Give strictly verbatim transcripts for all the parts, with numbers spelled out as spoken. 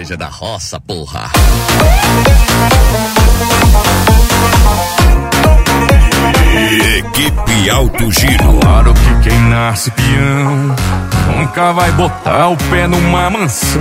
Nós é da roça, porra. Equipe Alto Giro. Claro que quem nasce peão nunca vai botar o pé numa mansão.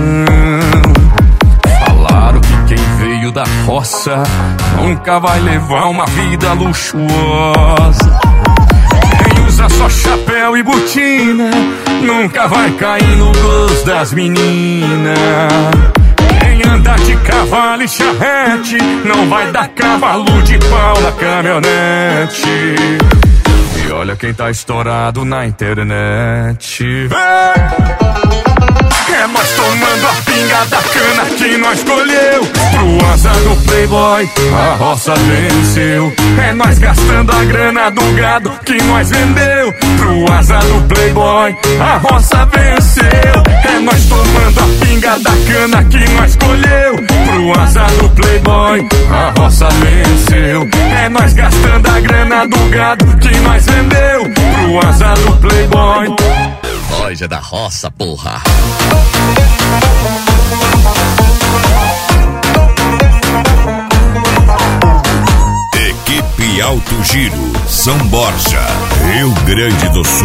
Falaram que quem veio da roça nunca vai levar uma vida luxuosa. Quem usa só chapéu e botina nunca vai cair no gosto das meninas. Quem anda de cavalo e charrete não vai dar cavalo de pau na caminhonete. E olha quem tá estourado na internet. Vem! É nós tomando a pinga da cana que nós escolheu. Pro azar do playboy, a roça venceu. É nós gastando a grana do gado que nós vendeu. Pro azar do playboy, a roça venceu. É nós tomando a pinga da cana que nós escolheu. Pro azar do playboy, a roça venceu. É nós gastando a grana do gado que nós vendeu. Pro azar do playboy. Nós é da roça, porra. Equipe Alto Giro, São Borja, Rio Grande do Sul.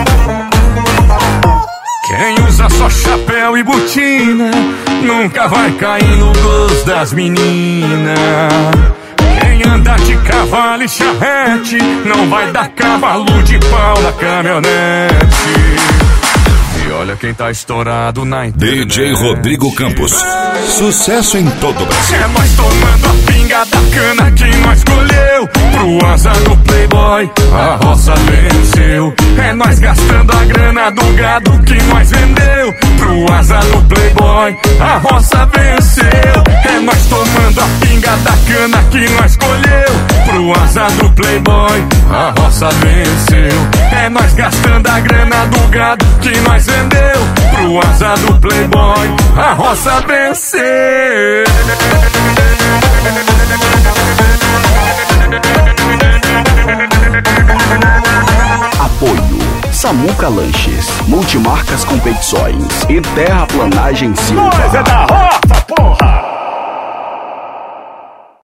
Quem usa só chapéu e botina nunca vai cair no gosto das meninas. Quem anda de cavalo e charrete não vai dar cavalo de pau na caminhonete. E olha quem tá estourado na internet. D J Rodrigo Campos, sucesso em todo o Brasil. É nós tomando a pinga da cana que nós escolheu. Pro azar do playboy, a roça venceu. É nós gastando a grana do gado que nós vendeu. Pro azar do playboy, a roça venceu. É nós tomando a pinga da cana que nós escolheu. Pro azar do playboy, a roça venceu. É nós gastando a grana do gado que nós vendeu. Pro azar do playboy, a roça venceu. Apoio Samuca Lanches, Multimarcas Competições e Terraplanagem Silva. Nós é da roça, porra!